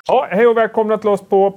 Ja, hej och välkomna till oss på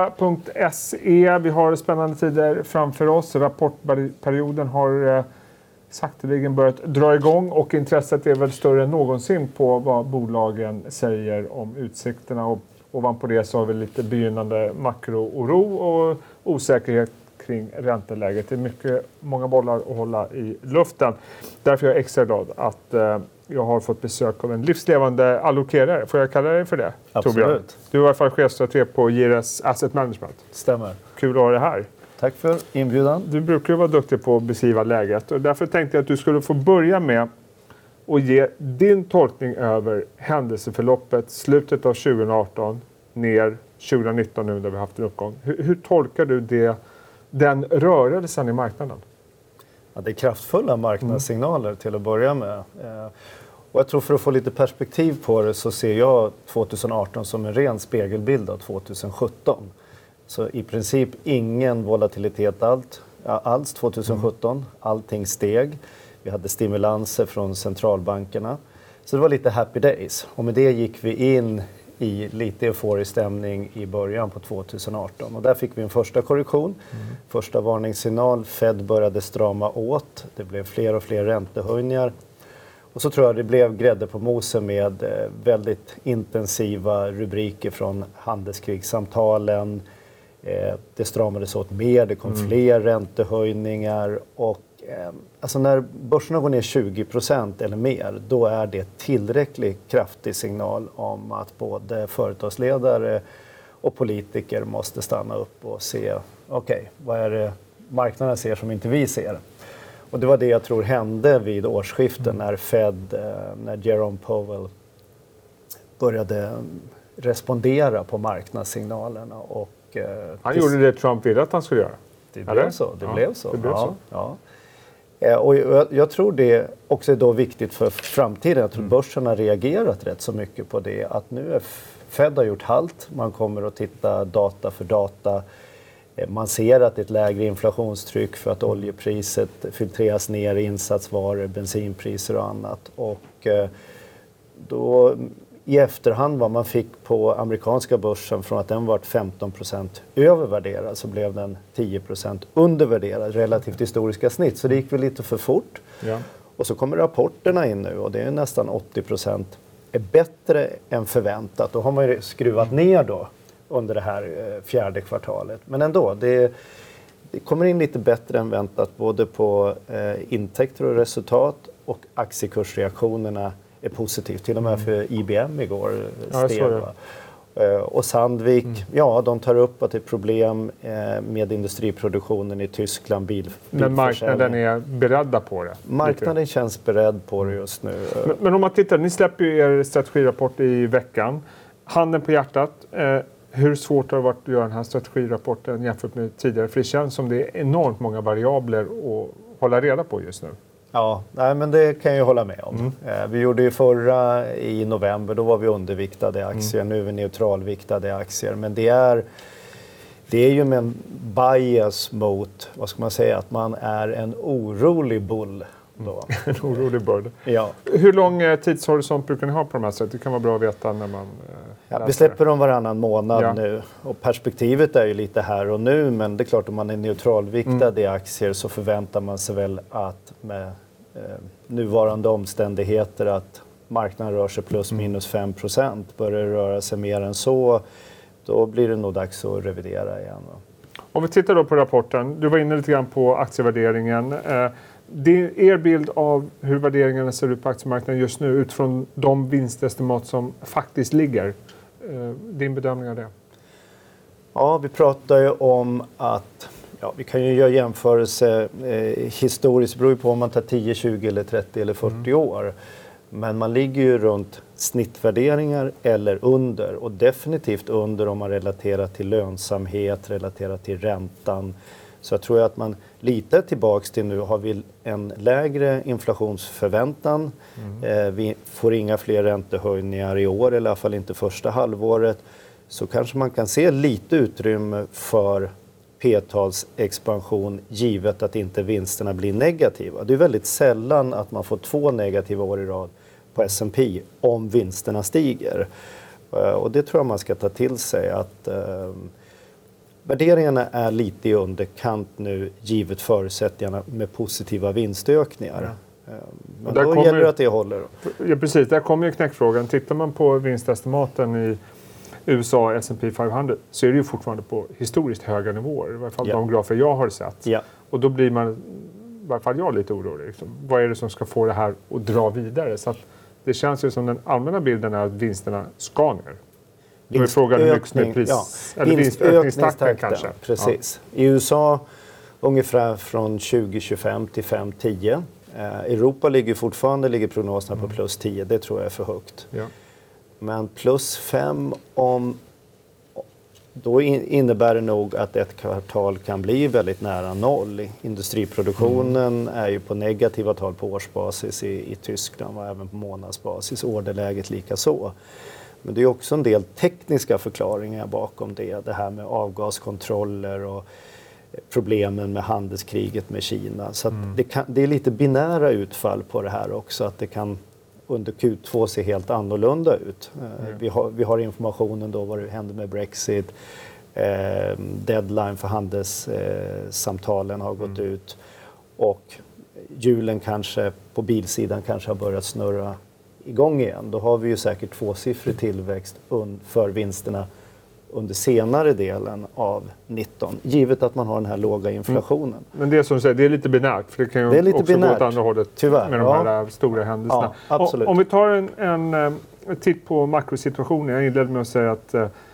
placera.se. Vi har spännande tider framför oss. Rapportperioden har sakteligen börjat dra igång och intresset är väl större än någonsin på vad bolagen säger om utsikterna. Och ovanpå det så har vi lite begynnande makrooro och osäkerhet kring ränteläget. Det är många bollar att hålla i luften. Därför är jag extra glad att jag har fått besök av en livslevande allokerare. Får jag kalla dig för det? Absolut. Torbjörn? Du är i alla fall chefstrateg på Gires Asset Management. Stämmer. Kul att ha dig här. Tack för inbjudan. Du brukar ju vara duktig på att beskriva läget. Och därför tänkte jag att du skulle få börja med att ge din tolkning över händelseförloppet slutet av 2018 ner 2019 nu när vi har haft en uppgång. Hur tolkar du den rörelsen i marknaden? Ja, det är kraftfulla marknadssignaler till att börja med. Och jag tror för att få lite perspektiv på det så ser jag 2018 som en ren spegelbild av 2017. Så i princip ingen volatilitet alls 2017. Allting steg. Vi hade stimulanser från centralbankerna. Så det var lite happy days. Och med det gick vi in i lite euforisk stämning i början på 2018. Och där fick vi en första korrektion. Första varningssignal. Fed började strama åt. Det blev fler och fler räntehöjningar. Och så tror jag det blev grädde på mosen med väldigt intensiva rubriker från handelskrigssamtalen. Det stramades åt mer, det kom fler räntehöjningar. Och alltså när börserna går ner 20% eller mer, då är det tillräckligt kraftig signal om att både företagsledare och politiker måste stanna upp och se, okej, vad är det marknaden ser som inte vi ser? Och det var det jag tror hände vid årsskiften när Jerome Powell började respondera på marknadssignalerna. Och, han gjorde det Trump ville att han skulle göra. Det blev så. Det blev så. Och jag tror det också är då viktigt för framtiden. Jag tror börsen har reagerat rätt så mycket på det. Att nu är Fed har gjort halt. Man kommer att titta data för data. Man ser att det är ett lägre inflationstryck för att oljepriset filtreras ner i insatsvaror, bensinpriser och annat. Och då i efterhand vad man fick på amerikanska börsen från att den var 15% övervärderad så blev den 10% undervärderad relativt historiska snitt. Så det gick väl lite för fort. Ja. Och så kommer rapporterna in nu och det är nästan 80% är bättre än förväntat. Då har man ju skruvat ner då under det här fjärde kvartalet. Men ändå, det kommer in lite bättre än väntat både på intäkter och resultat och aktiekursreaktionerna är positivt. Till och med för IBM igår steg. Och Sandvik, de tar upp att det är problem med industriproduktionen i Tyskland, Men marknaden är beredda på det? Marknaden känns beredd på det just nu. Men om man tittar, ni släpper ju er strategirapport i veckan. Handen på hjärtat, hur svårt har det varit att göra den här strategirapporten jämfört med tidigare? För det känns som det är enormt många variabler att hålla reda på just nu. Ja, men det kan jag hålla med om. Vi gjorde ju förra i november, då var vi underviktade aktier. Nu är vi neutralviktade aktier. Men det är ju med en bias mot, vad ska man säga, att man är en orolig bull. Då. En orolig bull. Ja. Hur lång tidshorisont brukar ni ha på de här sättet? Det kan vara bra att veta när man vi släpper dem varannan månad nu. Och perspektivet är ju lite här och nu. Men det är klart, om man är neutralviktad i aktier så förväntar man sig väl att med nuvarande omständigheter att marknaden rör sig plus minus 5%. Börjar det röra sig mer än så, då blir det nog dags att revidera igen. Om vi tittar då på rapporten. Du var inne lite grann på aktievärderingen. Er bild av hur värderingarna ser ut på aktiemarknaden just nu utifrån de vinstestimat som faktiskt ligger. Din bedömning av det? Ja, vi pratar ju om att vi kan ju göra jämförelse historiskt, beror ju på om man tar 10, 20 eller 30 eller 40 år. Men man ligger ju runt snittvärderingar eller under, och definitivt under om man relaterar till lönsamhet, relaterar till räntan. Så jag tror att man lite tillbaks till nu har vi en lägre inflationsförväntan. Vi får inga fler räntehöjningar i år, eller i alla fall inte första halvåret. Så kanske man kan se lite utrymme för p-talsexpansion givet att inte vinsterna blir negativa. Det är väldigt sällan att man får 2 negativa år i rad på S&P om vinsterna stiger. Och det tror jag man ska ta till sig, att värderingarna är lite i underkant nu givet förutsättningarna med positiva vinstökningar. Men då gäller det att det håller. Ja, precis. Där kommer ju knäckfrågan. Tittar man på vinstestimaten i USA S&P 500 så är det ju fortfarande på historiskt höga nivåer. I varje fall de grafer jag har sett. Och då blir man, i varje fall jag, lite orolig. Liksom. Vad är det som ska få det här att dra vidare? Så att det känns ju som den allmänna bilden är att vinsterna ska ner. Då är frågan hur mycket med pris, eller vinstökningstakten kanske. Precis. I USA ungefär från 2025 till 5-10. Europa ligger prognoserna på plus 10. Det tror jag är för högt. Ja. Men plus 5 då innebär det nog att ett kvartal kan bli väldigt nära noll. Industriproduktionen är ju på negativa tal på årsbasis i Tyskland och även på månadsbasis. Orderläget lika så. Men det är också en del tekniska förklaringar bakom det. Det här med avgaskontroller och problemen med handelskriget med Kina. Så att det är lite binära utfall på det här också. Att det kan under Q2 se helt annorlunda ut. Vi har informationen då vad det händer med Brexit. Deadline för handelssamtalen har gått ut. Och hjulen kanske på bilsidan kanske har börjat snurra igång igen. Då har vi ju säkert tvåsiffrig tillväxt för vinsterna under senare delen av 19, givet att man har den här låga inflationen. Men det som du säger, det är lite binärt, för det kan ju också gå åt andra hållet, tyvärr, med de här stora händelserna. Ja, absolut. Om vi tar en titt på makrosituationen, jag inledde med att säga att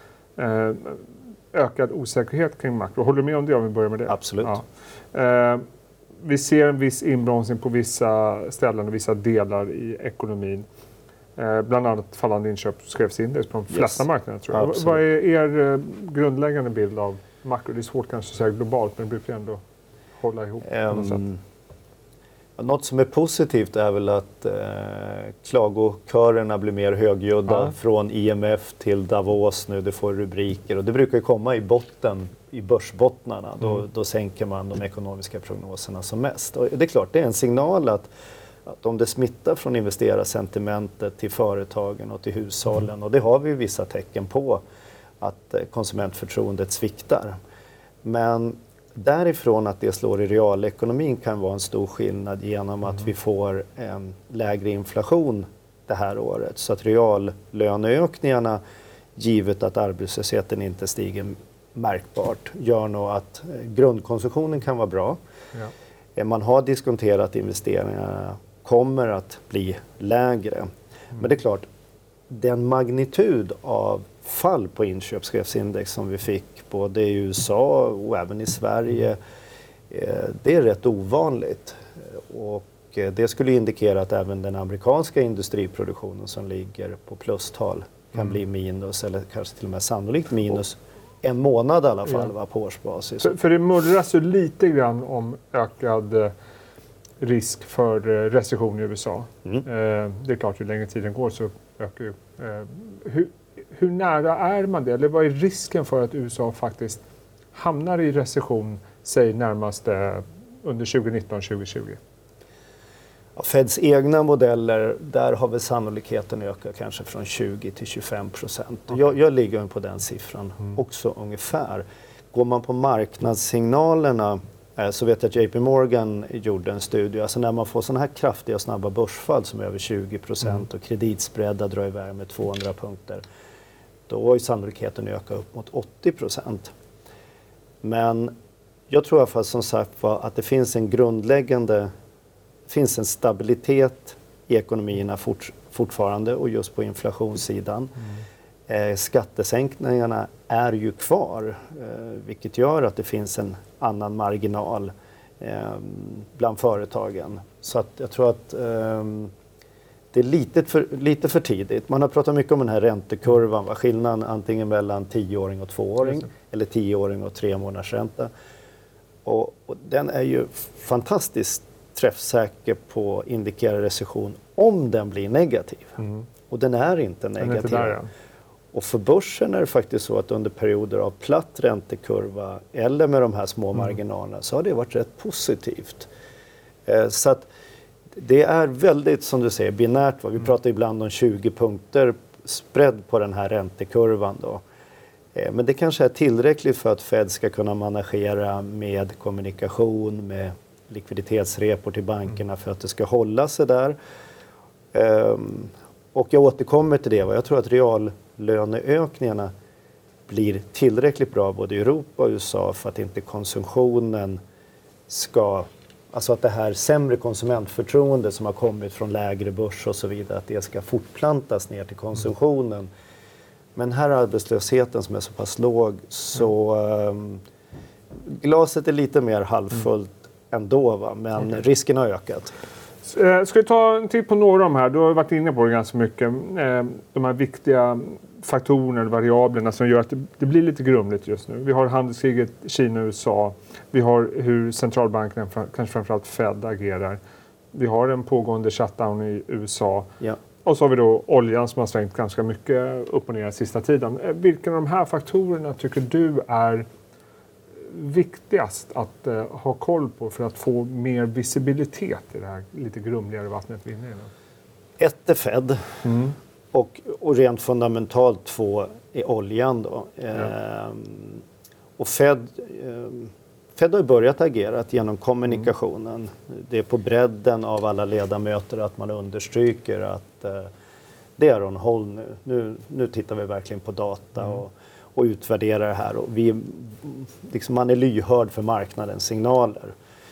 ökad osäkerhet kring makro. Håller du med om det om vi börjar med det? Absolut. Ja. Vi ser en viss inbromsning på vissa ställen och vissa delar i ekonomin. Bland annat fallande inköpschefsindex på de flesta marknader, tror jag. Vad är er grundläggande bild av makro? Det är svårt kanske att säga globalt, men det brukar ändå hålla ihop på något sätt. Något som är positivt är väl att klagokörerna blir mer högljudda från IMF till Davos nu. Det får rubriker och det brukar komma i botten, i börsbottnarna. Då sänker man de ekonomiska prognoserna som mest. Och det är klart, det är en signal att om det smittar från investerarssentimentet till företagen och till hushållen, och det har vi vissa tecken på, att konsumentförtroendet sviktar. Men därifrån att det slår i realekonomin kan vara en stor skillnad genom att vi får en lägre inflation det här året. Så att reallöneökningarna, givet att arbetslösheten inte stiger märkbart, gör nog att grundkonsumtionen kan vara bra. Ja. Man har diskonterat investeringarna kommer att bli lägre. Men det är klart, den magnitud av fall på inköpschefsindex som vi fick både i USA och även i Sverige, det är rätt ovanligt. Och det skulle indikera att även den amerikanska industriproduktionen som ligger på plustal kan bli minus, eller kanske till och med sannolikt minus en månad i alla fall på årsbasis. För det mullras ju lite grann om ökad risk för recession i USA. Det är klart, ju längre tiden går så ökar ju. Hur nära är man det? Eller vad är risken för att USA faktiskt hamnar i recession, säg närmast under 2019-2020? Feds egna modeller, där har väl sannolikheten ökat kanske från 20 till 25%. Jag ligger på den siffran också ungefär. Går man på marknadssignalerna så vet jag att JP Morgan gjorde en studie. Alltså när man får sådana här kraftiga och snabba börsfall som är över 20% och kreditspreadar drar iväg med 200 punkter. Då har ju sannolikheten ökat upp mot 80%. Men jag tror i alla fall som sagt att det finns en grundläggande, finns en stabilitet i ekonomierna fortfarande och just på inflationssidan. Skattesänkningarna är ju kvar, vilket gör att det finns en annan marginal bland företagen. Så att jag tror att det är lite för tidigt. Man har pratat mycket om den här räntekurvan, skillnaden antingen mellan 10-åring och 2-åring eller 10-åring och 3 månaders ränta. Och den är ju fantastiskt träffsäker på att indikera recession om den blir negativ. Och den är inte negativ. Den är inte där, Och för börsen är det faktiskt så att under perioder av platt räntekurva eller med de här små marginalerna så har det varit rätt positivt. Så att det är väldigt, som du säger, binärt. Vi pratar ibland om 20 punkter spread på den här räntekurvan då. Men det kanske är tillräckligt för att Fed ska kunna managera med kommunikation, med likviditetsrepor till bankerna för att det ska hålla sig där. Och jag återkommer till det. Jag tror att reallöneökningarna blir tillräckligt bra både i Europa och USA för att inte konsumtionen ska, alltså att det här sämre konsumentförtroende som har kommit från lägre börs och så vidare, att det ska fortplantas ner till konsumtionen. Men här är arbetslösheten som är så pass låg så glaset är lite mer halvfullt ändå, va? Men risken har ökat. Ska vi ta en titt på några av de här? Du har varit inne på det ganska mycket. De här viktiga faktorerna, variablerna som gör att det blir lite grumligt just nu. Vi har handelskriget Kina och USA. Vi har hur centralbankerna, kanske framförallt Fed, agerar. Vi har en pågående shutdown i USA. Ja. Och så har vi då oljan som har svängt ganska mycket upp och ner sista tiden. Vilka av de här faktorerna tycker du är viktigast att ha koll på för att få mer visibilitet i det här lite grumligare vattnet vi är inne i nu? Ett är Fed och rent fundamentalt 2 är oljan då. Och Fed har ju börjat agera genom kommunikationen. Det är på bredden av alla ledamöter att man understryker att det är on hold nu. Nu tittar vi verkligen på data och utvärderar det här. Och man är lyhörd för marknadens signaler.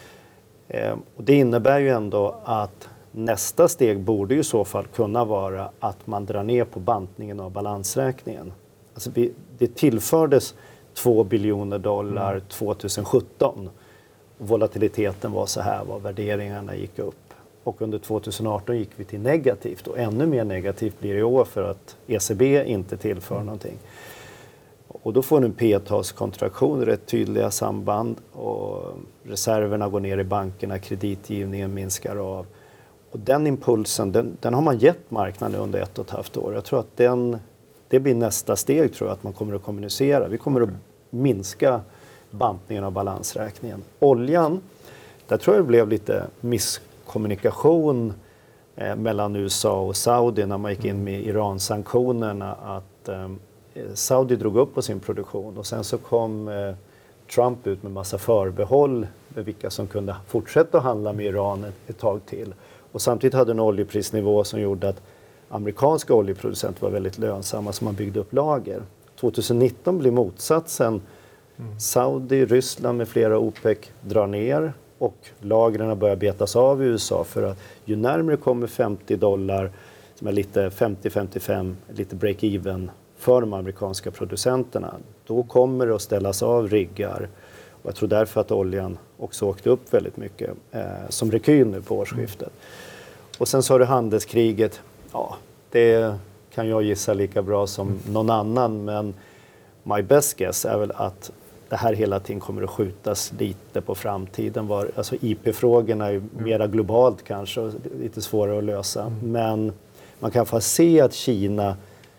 Och det innebär ju ändå att nästa steg borde i så fall kunna vara att man drar ner på bantningen av balansräkningen. Alltså det tillfördes $2 biljoner 2017. Volatiliteten var så här, värderingarna gick upp. Och under 2018 gick vi till negativt och ännu mer negativt blir det i år för att ECB inte tillför någonting. Och då får nu P-talskontraktion rätt tydliga samband och reserverna går ner i bankerna, kreditgivningen minskar av. Och den impulsen, den har man gett marknaden under 1,5 år. Jag tror att det blir nästa steg, tror jag, att man kommer att kommunicera. Vi kommer att minska bantningen av balansräkningen. Oljan, där tror jag det blev lite misskommunikation mellan USA och Saudi när man gick in med Iran-sanktionerna. Att Saudi drog upp på sin produktion och sen så kom Trump ut med massa förbehåll med vilka som kunde fortsätta att handla med Iran ett tag till. Och samtidigt hade en oljeprisnivå som gjorde att amerikanska oljeproducenter var väldigt lönsamma, så man byggde upp lager. 2019 blir motsatsen. Saudi, Ryssland med flera OPEC drar ner och lagren börjar betas av i USA, för att ju närmare kommer $50, som är lite 50-55, lite break-even för de amerikanska producenterna, då kommer det att ställas av riggar. Och jag tror därför att oljan också åkte upp väldigt mycket som rekyl nu på årsskiftet. Och sen så har du handelskriget. Ja, det kan jag gissa lika bra som någon annan, men my best guess är väl att det här hela tiden kommer att skjutas lite på framtiden. Alltså IP-frågorna är ju mera globalt kanske och lite svårare att lösa. Men man kan få se att Kina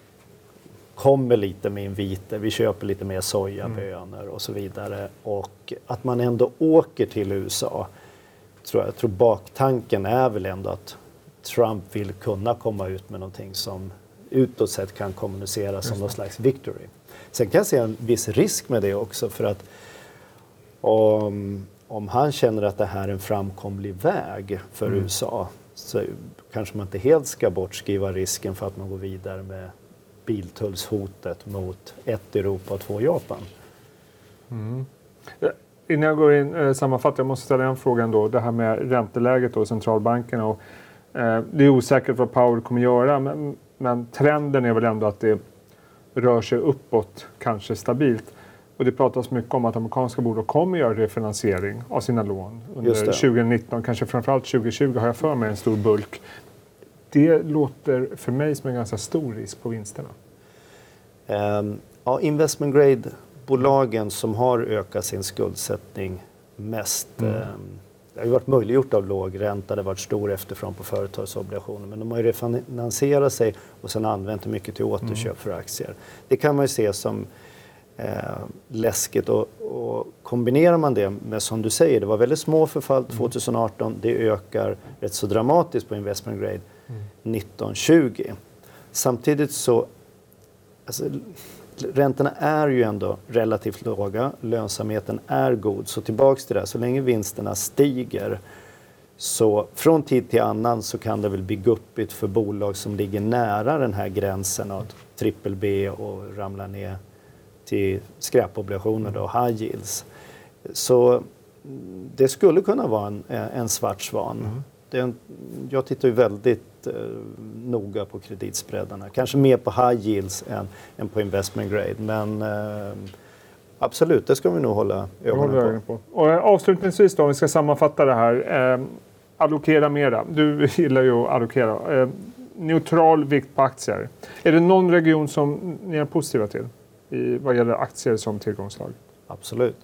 kommer lite med inviter, vi köper lite mer sojabönor och så vidare. Och att man ändå åker till USA, jag tror baktanken är väl ändå att Trump vill kunna komma ut med någonting som utåt sett kan kommuniceras som någon slags victory. Sen kan jag se en viss risk med det också, för att om han känner att det här är en framkomlig väg för USA, så kanske man inte helt ska bortskriva risken för att man går vidare med biltullshotet mot 1 Europa och 2 Japan. Innan jag går in sammanfattar, jag måste ställa en fråga ändå. Det här med ränteläget och centralbankerna. Och, det är osäkert vad Powell kommer göra, men trenden är väl ändå att det rör sig uppåt, kanske stabilt. Och det pratas mycket om att amerikanska bolag kommer göra refinansiering av sina lån under 2019, kanske framförallt 2020 har jag för mig en stor bulk. Det låter för mig som en ganska stor risk på vinsterna. Ja, investment grade-bolagen som har ökat sin skuldsättning mest. Det har ju varit möjliggjort av låg ränta, det har varit stor efterfrågan på företagsobligationer, men de har ju refinansierat sig och sen använt det mycket till återköp för aktier. Det kan man ju se som läskigt, och kombinerar man det med, som du säger, det var väldigt små förfall 2018, det ökar rätt så dramatiskt på investment grade 1920. Samtidigt så, alltså, räntorna är ju ändå relativt låga, lönsamheten är god. Så tillbaks till det, så länge vinsterna stiger så från tid till annan så kan det väl bli guppigt för bolag som ligger nära den här gränsen av BBB och ramlar ner till skräpobligationer då, high yields. Så det skulle kunna vara en svart svan. Jag tittar ju väldigt noga på kreditspreadarna. Kanske mer på high yields än på investment grade. Men absolut, det ska vi nog hålla ögonen på. Och avslutningsvis då, om vi ska sammanfatta det här. Allokera mera. Du gillar ju att allokera. Neutral vikt på aktier. Är det någon region som ni är positiva till vad gäller aktier som tillgångslag? Absolut.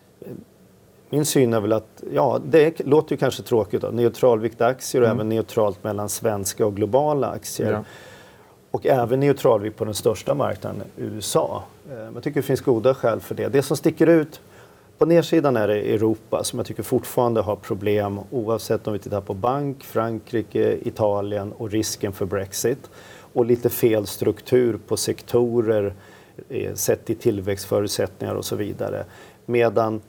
Min syn är väl att, det låter ju kanske tråkigt då, neutralvikt aktier och även neutralt mellan svenska och globala aktier. Ja. Och även neutralvikt på den största marknaden, USA. Jag tycker det finns goda skäl för det. Det som sticker ut på nedsidan är det Europa som jag tycker fortfarande har problem oavsett om vi tittar på bank, Frankrike, Italien och risken för Brexit. Och lite fel struktur på sektorer sett i tillväxtförutsättningar och så vidare. Medan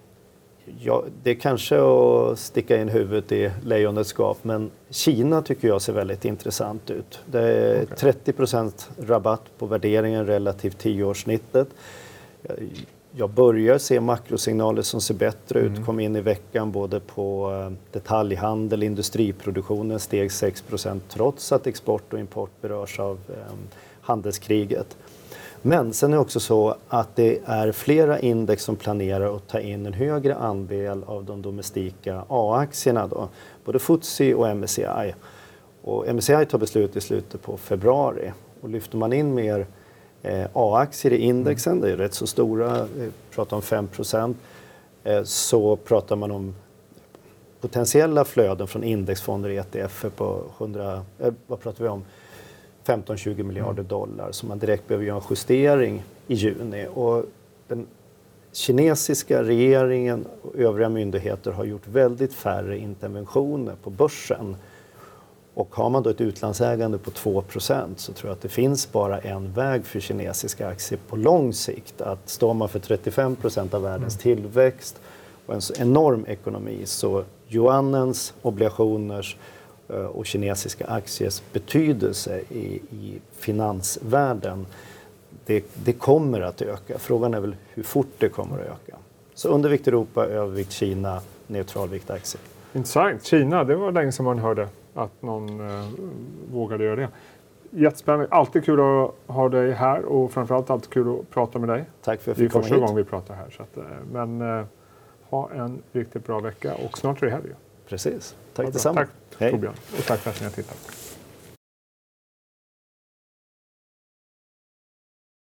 det är kanske att sticka in huvudet i lejonets gap, men Kina tycker jag ser väldigt intressant ut. Det är 30% rabatt på värderingen relativt 10-årssnittet. Jag börjar se makrosignaler som ser bättre ut. Kom in i veckan både på detaljhandel, industriproduktionen steg 6% trots att export och import berörs av handelskriget. Men sen är det också så att det är flera index som planerar att ta in en högre andel av de domestika A-aktierna då, både FTSE och MSCI. Och MSCI tar beslut i slutet på februari och lyfter man in mer A-aktier i indexen, det är rätt så stora, vi pratar om 5%, så pratar man om potentiella flöden från indexfonder i ETF på 15-20 miljarder dollar som man direkt behöver göra en justering i juni. Och den kinesiska regeringen och övriga myndigheter har gjort väldigt färre interventioner på börsen. Och har man då ett utlandsägande på 2% så tror jag att det finns bara en väg för kinesiska aktier på lång sikt. Att står man för 35% av världens tillväxt och en så enorm ekonomi så yuanens, obligationers och kinesiska aktiers betydelse i finansvärlden, det kommer att öka. Frågan är väl hur fort det kommer att öka. Så undervikt Europa, övervikt Kina, neutralvikt aktier. Intressant. Kina, det var länge som man hörde att någon vågade göra det. Jättespännande. Alltid kul att ha dig här och framförallt alltid kul att prata med dig. Tack för att jag fick komma hit. Det är första gången vi pratar här. Så att, men ha en riktigt bra vecka och snart är det helg. Precis. Tack detsamma. Tack Torbjörn och tack för att ni har tittat.